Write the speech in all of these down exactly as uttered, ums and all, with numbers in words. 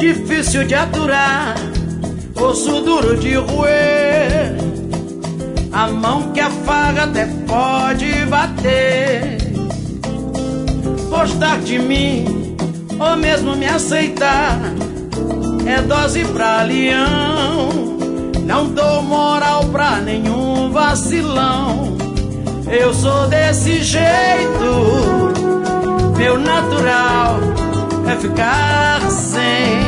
difícil de aturar, osso duro de roer. A mão que afaga até pode bater. Gostar de mim ou mesmo me aceitar é dose pra leão. Não dou moral pra nenhum vacilão. Eu sou desse jeito, meu natural é ficar sem.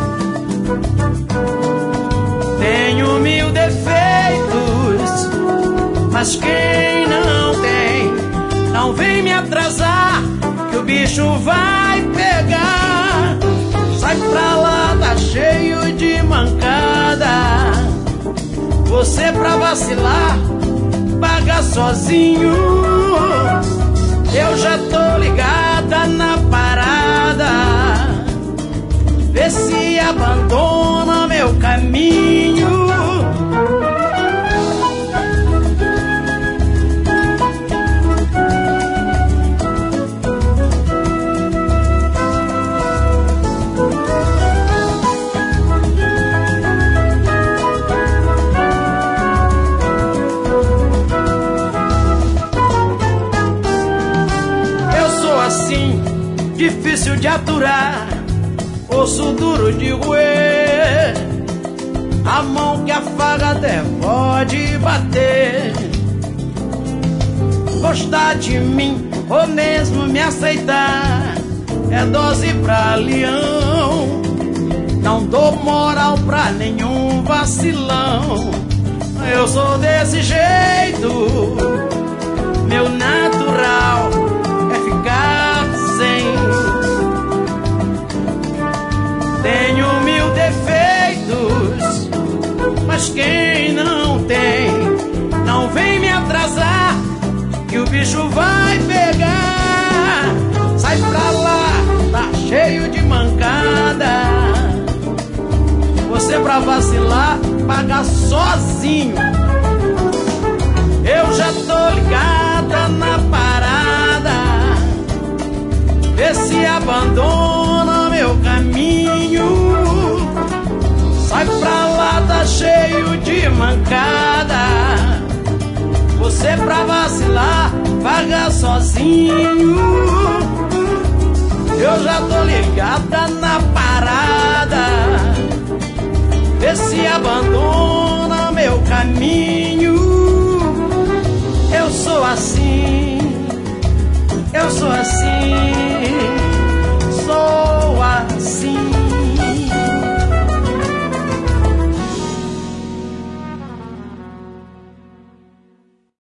Tenho mil defeitos, mas quem não tem, não vem me atrasar, que o bicho vai pegar. Sai pra lá, tá cheio de mancada. Você pra vacilar, paga sozinho. Eu já tô ligada na parada. Vê se abandona meu caminho. Assim, difícil de aturar, osso duro de roer. A mão que afaga até pode bater. Gostar de mim ou mesmo me aceitar é dose pra leão. Não dou moral pra nenhum vacilão. Eu sou desse jeito, meu natural é ficar sem. Tenho mil defeitos, mas quem não tem, não vem me atrasar, que o bicho vai pegar. Sai pra lá, tá cheio de mancada. Você pra vacilar, paga sozinho. Eu já tô ligada na parada. Vê se abandona meu caminho. Sai pra lá, tá cheio de mancada. Você pra vacilar, paga sozinho. Eu já tô ligada na parada. Vê se abandona meu caminho.